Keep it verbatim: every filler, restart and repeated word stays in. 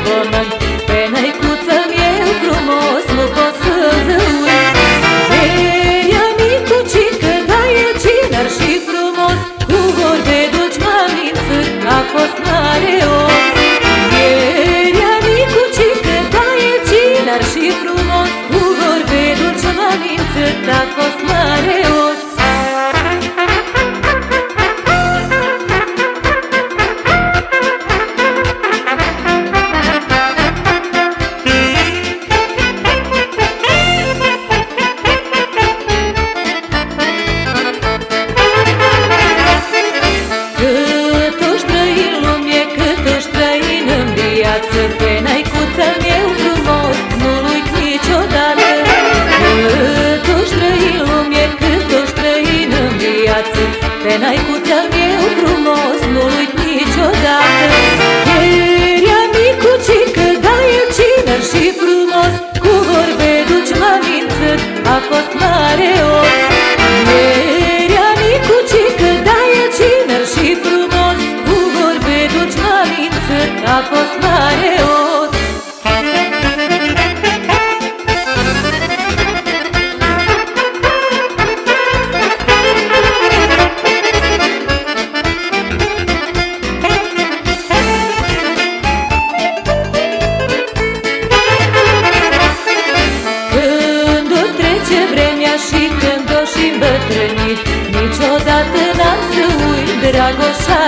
pământ. Pe năicuță-mi eu frumos nu pot să-ți uit. Era micucică, dar e tiner și frumos, cu vorbe dulci m-a mințit, a fost mare os. Era micucică, dar e tiner și frumos, cu vorbe dulci m-a mințit, a fost mare os. Pe năicuță-mi eu frumos nu-l uit niciodată. Cât o străin lume, cât o străin în viață, pe năicuță-mi eu frumos nu-l uit niciodată. Era micucică, dar el tiner și frumos, cu vorbe dulci m-a mințit, a fost mare os. Era micucică, dar el tiner și frumos, cu vorbe dulci m-a mințit, a fost mare os. Când o trece vremea și când o și îmbătrânit, niciodată n-am să uit dragosta